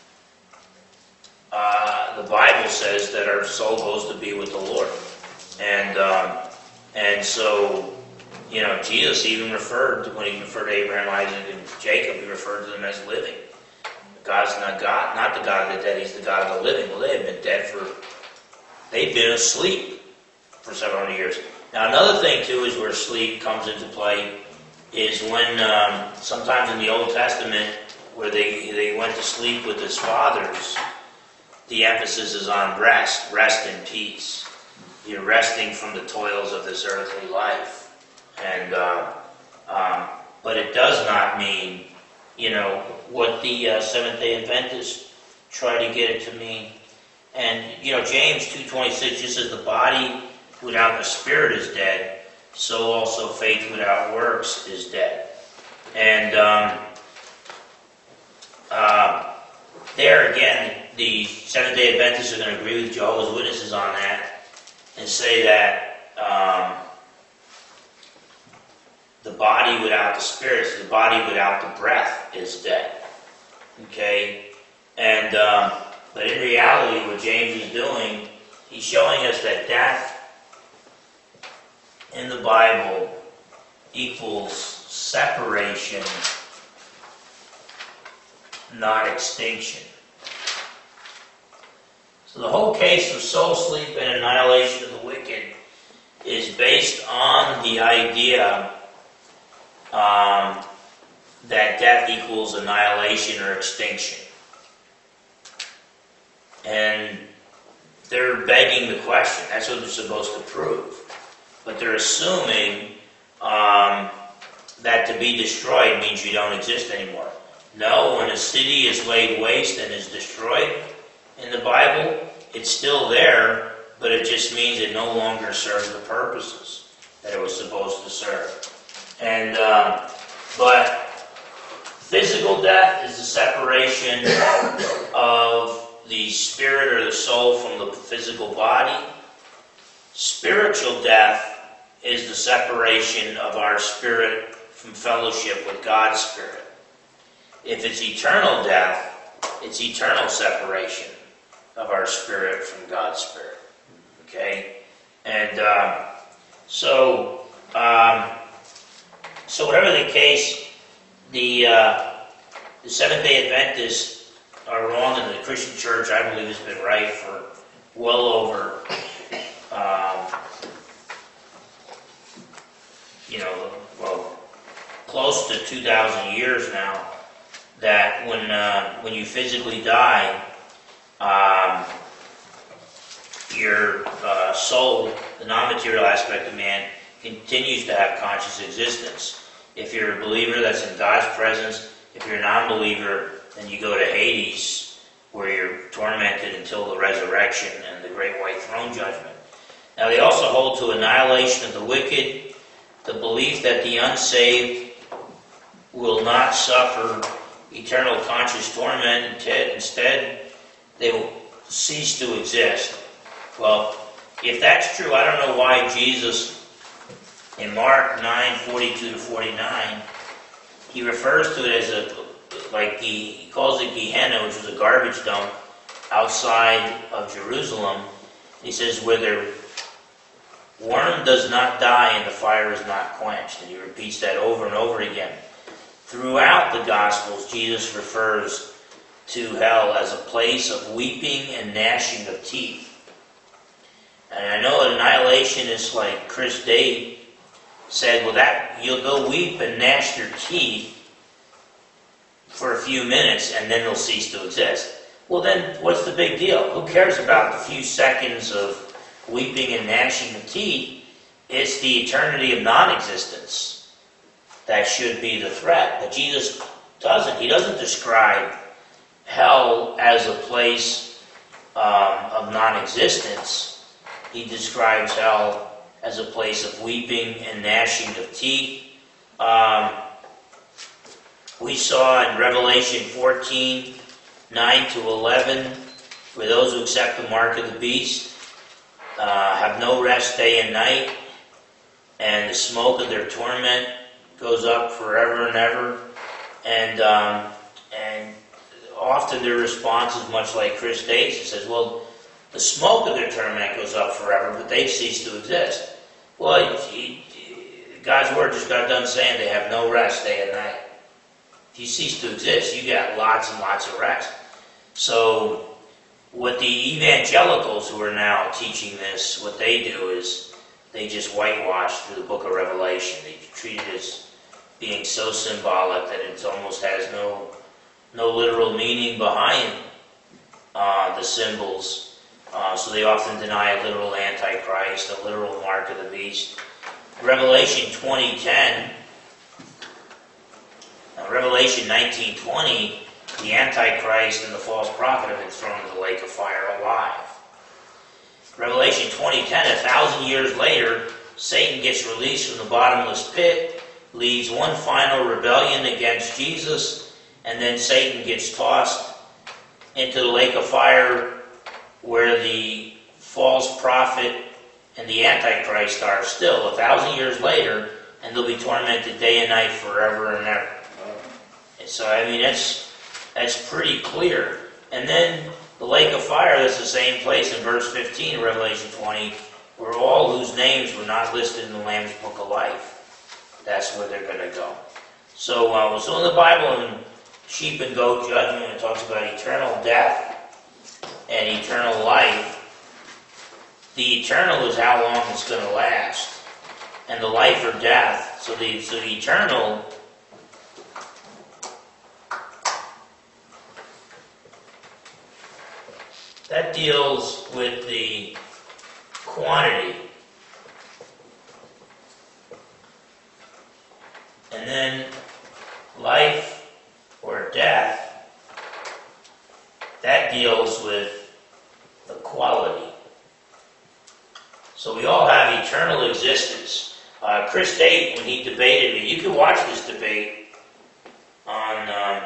uh, the Bible says that our soul goes to be with the Lord, and um, and so You know, Jesus even referred to, when he referred to Abraham, Isaac, and Jacob, he referred to them as living. God's not God, not the God of the dead, he's the God of the living. Well, they had been dead for, they've been asleep for several hundred years. Now, another thing, too, is where sleep comes into play, is when, um, sometimes in the Old Testament, where they, they went to sleep with his fathers, the emphasis is on rest, rest in peace. You're resting from the toils of this earthly life. And, uh, um, but it does not mean, you know, what the uh, Seventh-day Adventists try to get it to mean. And, you know, James two twenty-six just says the body without the spirit is dead, so also faith without works is dead. And um, uh, there again, the Seventh-day Adventists are going to agree with Jehovah's Witnesses on that and say that um, the body without the spirit, the body without the breath is dead. Okay? And, um, but in reality, what James is doing, he's showing us that death in the Bible equals separation, not extinction. So the whole case of soul sleep and annihilation of the wicked is based on the idea um, that death equals annihilation or extinction. And they're begging the question. That's what they're supposed to prove. But they're assuming um, that to be destroyed means you don't exist anymore. No, when a city is laid waste and is destroyed in the Bible, it's still there, but it just means it no longer serves the purposes that it was supposed to serve. And um, but physical death is the separation of the spirit or the soul from the physical body. Spiritual death is the separation of our spirit from fellowship with God's Spirit. If it's eternal death, it's eternal separation of our spirit from God's Spirit. Okay? And um, so, um, so whatever the case, the, uh, the Seventh-day Adventists are wrong, and the Christian Church, I believe, has been right for well over, um, you know, well, close to two thousand years now, that when uh, when you physically die, um, your uh, soul, the non-material aspect of man, continues to have conscious existence. If you're a believer, that's in God's presence. If you're a non-believer, then you go to Hades, where you're tormented until the resurrection and the great white throne judgment. Now, they also hold to annihilation of the wicked, the belief that the unsaved will not suffer eternal conscious torment. Instead, they will cease to exist. Well, if that's true, I don't know why Jesus, in Mark nine forty-two to forty-nine, he refers to it as a, like he, he calls it Gehenna, which was a garbage dump outside of Jerusalem. He says, where the worm does not die and the fire is not quenched. And he repeats that over and over again. Throughout the Gospels, Jesus refers to hell as a place of weeping and gnashing of teeth. And I know annihilationists like Chris Day said, well, that you'll go weep and gnash your teeth for a few minutes and then they'll cease to exist. Well, then what's the big deal? Who cares about the few seconds of weeping and gnashing of teeth? It's the eternity of non-existence that should be the threat. But Jesus doesn't. He doesn't describe hell as a place um, of non-existence. He describes hell as a place of weeping and gnashing of teeth. Um, we saw in Revelation fourteen, nine to eleven, where those who accept the mark of the beast uh, have no rest day and night, and the smoke of their torment goes up forever and ever. And um, and often their response is much like Chris Dates. He says, well, the smoke of their torment goes up forever, but they cease to exist. Well, God's word just got done saying they have no rest day and night. If you cease to exist, you got lots and lots of rest. So what the evangelicals who are now teaching this, what they do is they just whitewash through the book of Revelation. They treat it as being so symbolic that it almost has no no literal meaning behind uh, the symbols. Uh, so they often deny a literal Antichrist, a literal mark of the beast. Revelation twenty ten, uh, Revelation nineteen twenty, the Antichrist and the false prophet have been thrown into the lake of fire alive. Revelation twenty ten, a thousand years later, Satan gets released from the bottomless pit, leads one final rebellion against Jesus, and then Satan gets tossed into the lake of fire where the false prophet and the Antichrist are still a thousand years later, and they'll be tormented day and night forever and ever. And so, I mean, that's that's pretty clear. And then the lake of fire, that's the same place in verse fifteen of Revelation twenty, where all whose names were not listed in the Lamb's Book of Life. That's where they're going to go. So, uh, so in the Bible, in sheep and goat judgment, it talks about eternal death and eternal life. The eternal is how long it's going to last, and the life or death. So the so the eternal, that deals with the quantity. And then life or death, that deals with the quality. So we all have eternal existence. Uh, Chris Tate, when he debated me, you can watch this debate on um,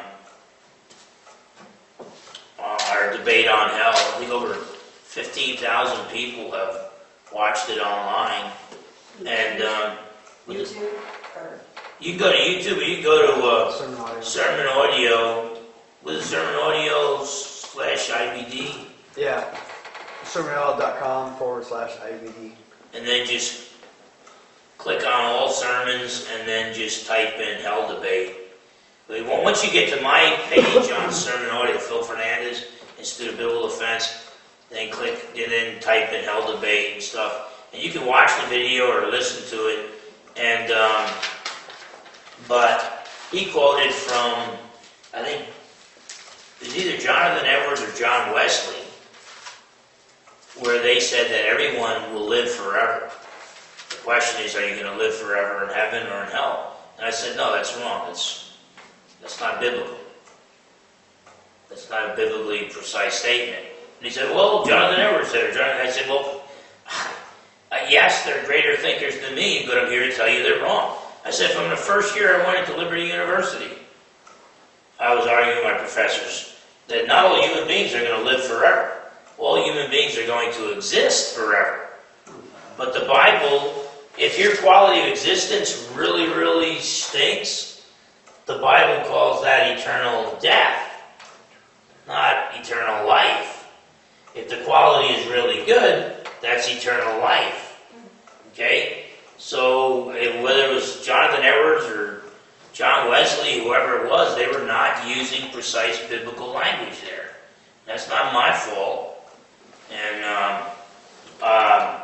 uh, our debate on hell. I think over fifteen thousand people have watched it online. And um, YouTube? Or? You can go to YouTube, or you can go to uh, Sermon audio. Sermon Audio, with Sermon Audio slash I B D, Yeah. sermonaudio.com forward slash IBD. and then just click on all sermons, and then just type in Hell Debate. But once you get to my page on Sermon Audio, Phil Fernandez, Institute of Biblical Defense, then click, and then type in Hell Debate and stuff. And you can watch the video or listen to it. And, um, but he quoted from, I think, it was either Jonathan Edwards or John Wesley, where they said that everyone will live forever. The question is, are you going to live forever in heaven or in hell? And I said, no, that's wrong. That's, that's not biblical. That's not a biblically precise statement. And he said, well, Jonathan Edwards said it. I said, well, yes, they're greater thinkers than me, but I'm here to tell you they're wrong. I said, from the first year I went into Liberty University, I was arguing with my professors that not all human beings are going to live forever. All human beings are going to exist forever. But the Bible, if your quality of existence really, really stinks, the Bible calls that eternal death, not eternal life. If the quality is really good, that's eternal life. Okay? So whether it was Jonathan Edwards or John Wesley, whoever it was, they were not using precise biblical language there. That's not my fault. And um, uh,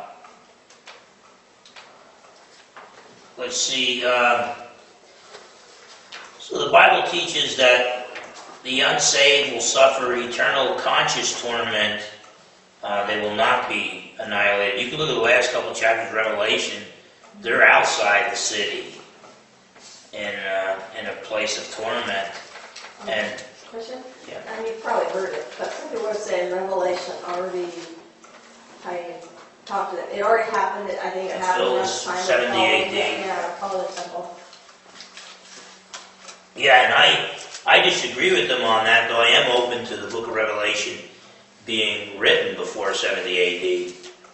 let's see. Uh, so the Bible teaches that the unsaved will suffer eternal conscious torment. Uh, they will not be annihilated. You can look at the last couple chapters of Revelation. They're outside the city in uh, in a place of torment. And Question? yeah. I mean, you've probably heard it, but somebody was saying Revelation already, I talked to them, it already happened, I think it That's happened still last time. seventy A D. Yeah, follow the temple. Yeah, and I I disagree with them on that, though I am open to the book of Revelation being written before seventy A D.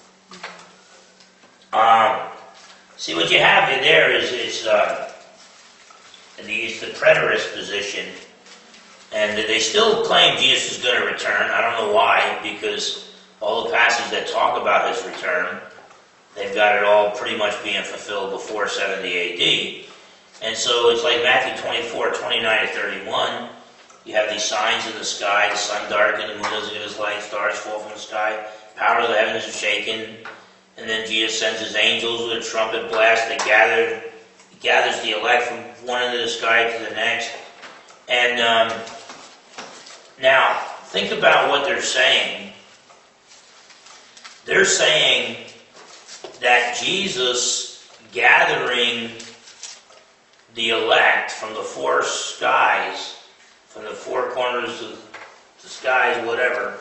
Um, see, what you have in there is, is uh, the, it's the preterist position, and they still claim Jesus is going to return. I don't know why, because all the passages that talk about his return they've got it all pretty much being fulfilled before seventy A D. And so it's like Matthew twenty-four, twenty-nine to thirty-one. You have these signs in the sky, the sun darkened, the moon doesn't give its light, stars fall from the sky, power of the heavens is shaken, and then Jesus sends his angels with a trumpet blast that gather, gathers the elect from one end of the sky to the next. And um, now, think about what they're saying. They're saying that Jesus gathering the elect from the four skies, from the four corners of the skies, whatever,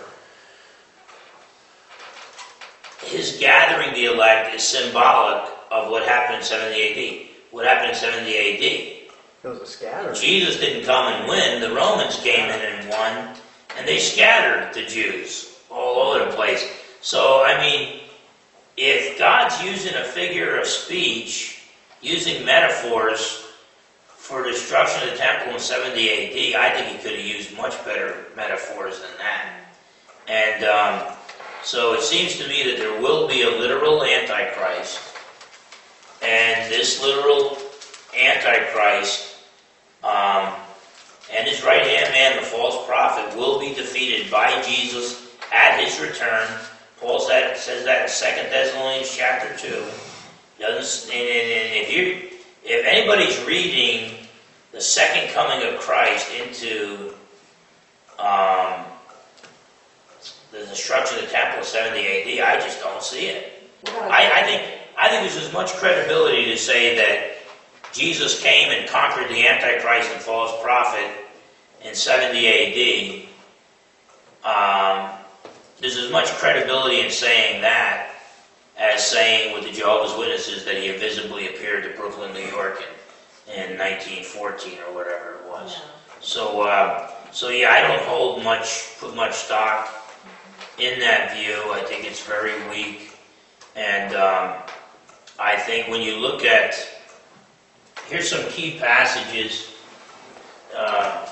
his gathering the elect is symbolic of what happened in seventy A D. What happened in seventy A D? It was a scatter. Jesus didn't come and win. The Romans came in and won, and they scattered the Jews all over the place. So, I mean, if God's using a figure of speech, using metaphors for destruction of the temple in seventy A D, I think he could have used much better metaphors than that. And um, so it seems to me that there will be a literal Antichrist, and this literal Antichrist um, and his right-hand man, the false prophet, will be defeated by Jesus at his return. Paul said, says that in Second Thessalonians chapter two. Doesn't, and, and, and if you If anybody's reading the second coming of Christ into um, the destruction of the temple of seventy A D, I just don't see it. I, I think I think there's as much credibility to say that Jesus came and conquered the Antichrist and false prophet in seventy A D. Um, there's as much credibility in saying that as saying with the Jehovah's Witnesses that he visibly appeared to Brooklyn, New York in, in nineteen fourteen or whatever it was. Yeah. So, uh, so yeah, I don't hold much, put much stock in that view. I think it's very weak. And um, I think when you look at, here's some key passages. Uh,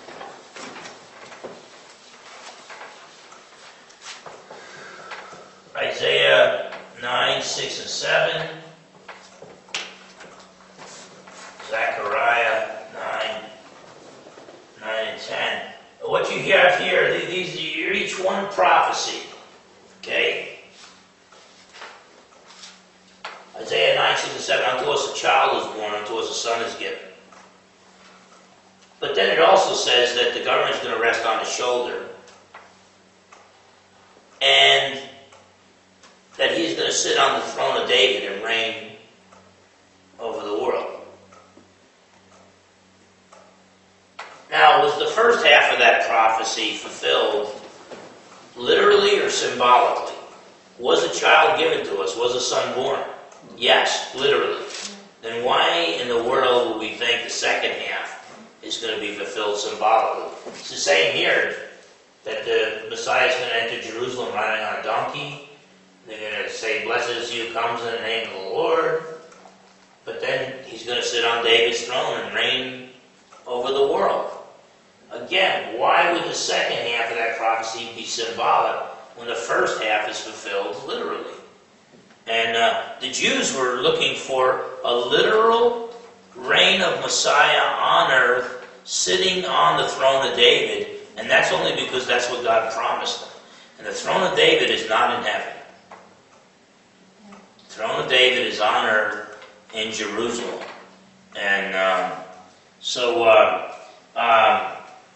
Isaiah nine, six, and seven. Zechariah nine, nine and ten. What you have here, these are each one prophecy. Okay? Isaiah nine, six, and seven. Unto us a child is born, unto us a son is given. But then it also says that the government's going to rest on his shoulder. And that he's going to sit on the throne of David and reign over the world. Now, was the first half of that prophecy fulfilled literally or symbolically? Was a child given to us? Was a son born? Yes, literally. Then why in the world would we think the second half is going to be fulfilled symbolically? It's the same here, that the Messiah is going to enter Jerusalem riding on a donkey. They're going to say, blessed is he who comes in the name of the Lord. But then he's going to sit on David's throne and reign over the world. Again, why would the second half of that prophecy be symbolic when the first half is fulfilled literally? And uh, the Jews were looking for a literal reign of Messiah on earth, sitting on the throne of David, and that's only because that's what God promised them. And the throne of David is not in heaven. The throne of David is on earth in Jerusalem. And um, so, uh, um,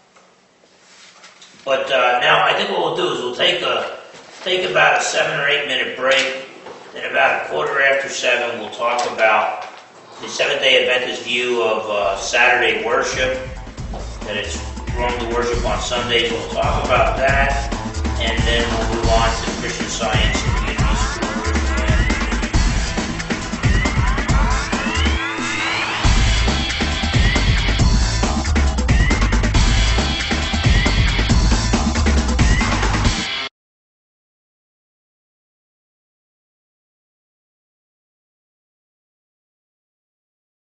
but uh, now I think what we'll do is we'll take a take about a seven or eight minute break. Then about a quarter after seven, we'll talk about the Seventh-day Adventist view of uh, Saturday worship, that it's wrong to worship on Sundays. We'll talk about that, and then we'll move on to Christian Science.